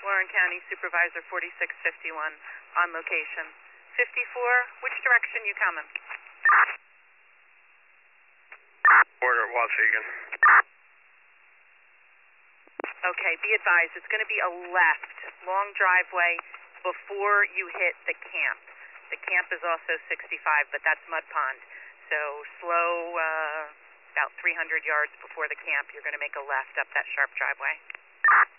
Warren County Supervisor 4651 on location. 54, which direction you coming? Border at Waukegan. Okay, be advised, it's going to be a left, long driveway before you hit the camp. The camp is also 65, but that's Mud Pond. So slow, about 300 yards before the camp, you're going to make a left up that sharp driveway.